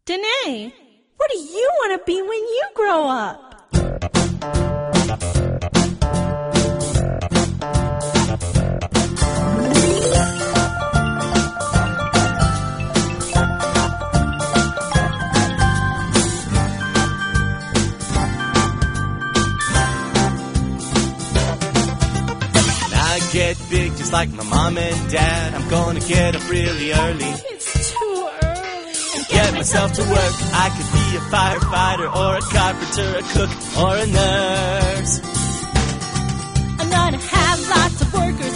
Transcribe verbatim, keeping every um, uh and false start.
Danae, what do you want to be when you grow up? Get big just like my mom and dad. I'm gonna get up really early. It's too early. And get myself to work. I could be a firefighter or a carpenter, a cook or a nurse. I'm gonna have lots of workers